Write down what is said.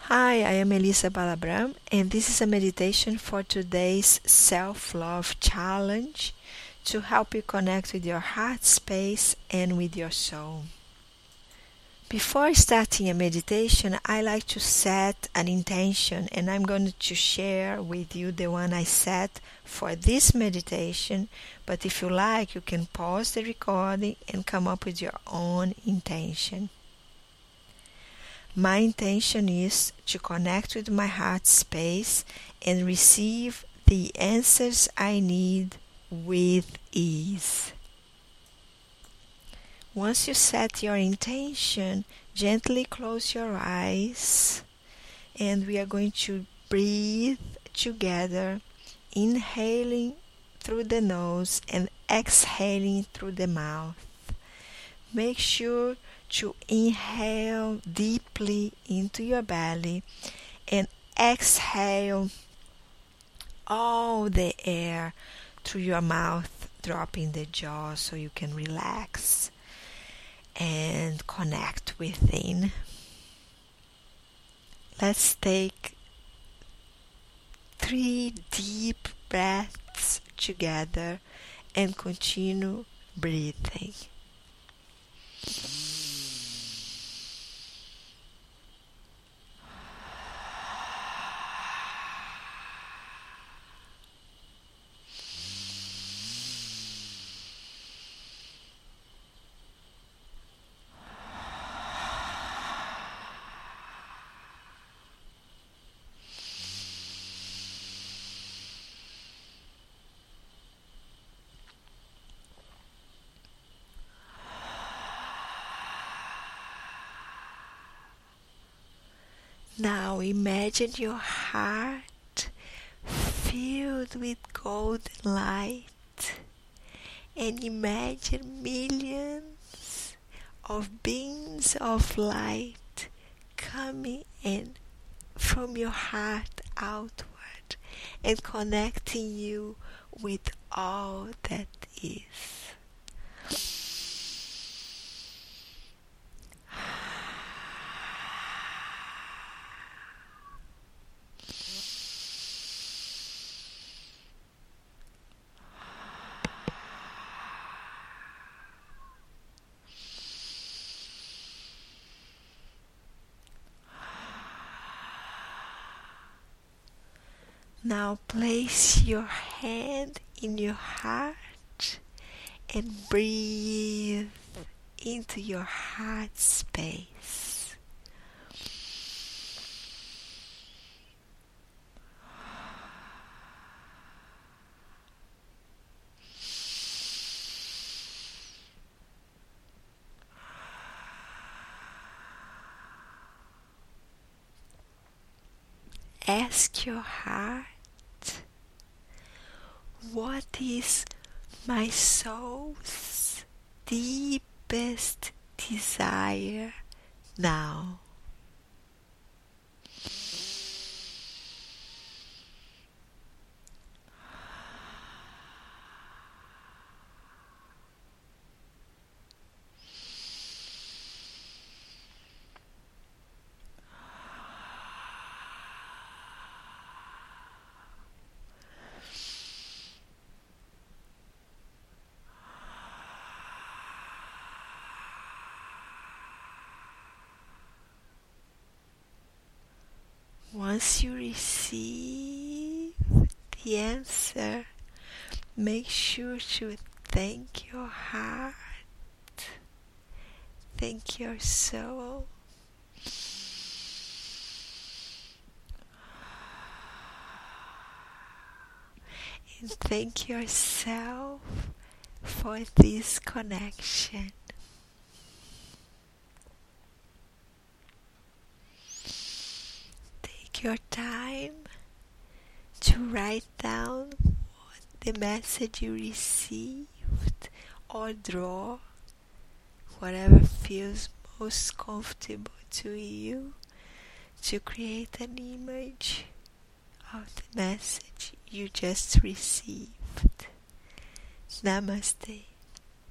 Hi, I am Elisa Balabram, and this is a meditation for today's self-love challenge to help you connect with your heart space and with your soul. Before starting a meditation, I like to set an intention, and I'm going to share with you the one I set for this meditation. But if you like, you can pause the recording and come up with your own intention. My intention is to connect with my heart space and receive the answers I need with ease. Once you set your intention, gently close your eyes and we are going to breathe together, inhaling through the nose and exhaling through the mouth. Make sure to inhale deeply into your belly and exhale all the air through your mouth, dropping the jaw so you can relax and connect within. Let's take 3 deep breaths together and continue breathing. Now imagine your heart filled with golden light and imagine millions of beams of light coming in from your heart outward and connecting you with all that is. Now place your hand in your heart and breathe into your heart space. Ask your heart, what is my soul's deepest desire now? Once you receive the answer, make sure to thank your heart, thank your soul, and thank yourself for this connection. Take your time to write down the message you received or draw whatever feels most comfortable to you to create an image of the message you just received. Namaste.